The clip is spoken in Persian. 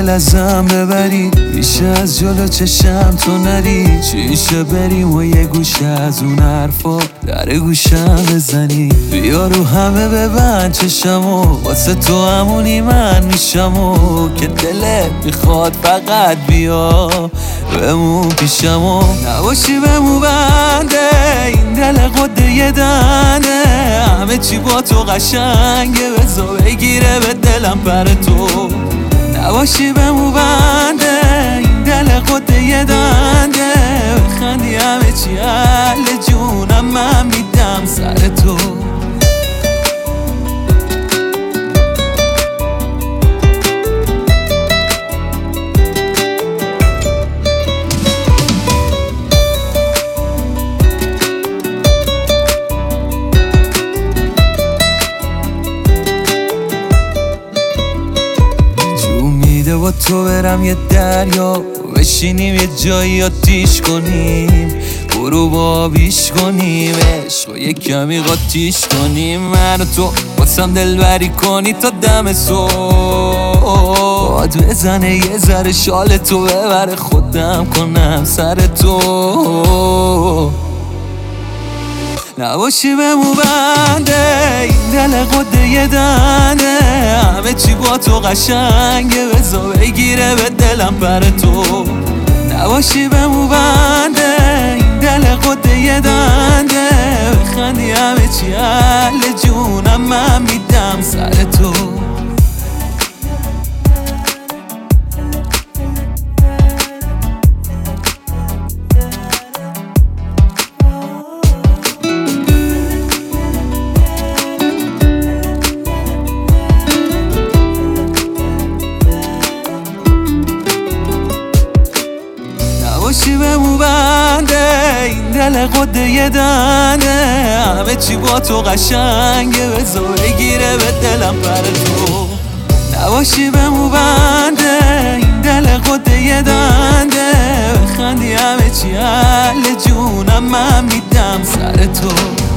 دل ازم ببری، میشه از جلو چشم تو نری، چیشه بریم و یه گوشه از اون حرفا در گوشم بزنی. بیا رو همه ببند چشمو، واسه تو همونی من میشمو، که دلت میخواد فقط بیا بمون پیشمو. نباشی بمون بنده این دل قده یه دنده، همه چی با تو قشنگه، بزا بگیره به دلم پر تو. نباشی بمون بنده این دل قده یه دنده، بخندی همه چی حل جونم، من میدم سر تو. با تو برم یه دریا، بشینیم یه جایی آتیش کنیم، برو با آبیش کنیم، عشق و یه کمی قاطیش کنیم، من و تو واسم دلبری کنی تا دم صبح، باد بزنه یه ذره شال تو ببره، خودم کنم سر تو. نباشی بمون بنده این دل قده یه دنده، همه چی با تو قشنگه، بزا بگیره به دلم پر تو. نباشی بمون بنده این دل قده یه دنده، بخندی همه چی حل جونم، من میدم سر تو. نباشی بمون بنده این دل قده یه دنده، همه چی با تو قشنگه، بزا بگیره به دلم پر تو. نباشی بمون بنده این دل قده یه دنده، بخندی همه چی حل جونم، من میدم سر تو.